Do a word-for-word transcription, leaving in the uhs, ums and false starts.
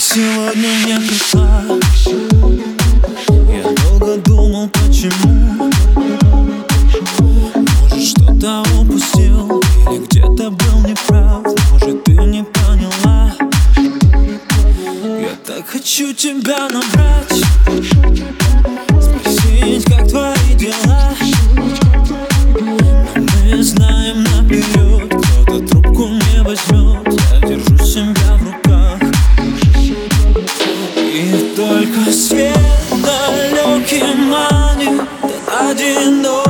сегодня не пришла. Я долго думал, почему. Может, что-то упустил или где-то был неправ. Может, ты не поняла. Я так хочу тебя набрать, спросить, как твои дела. Но мы знаем наперед, кто-то трубку не возьмет. Я держу себя в руках, и только свет далекий манит. Ты один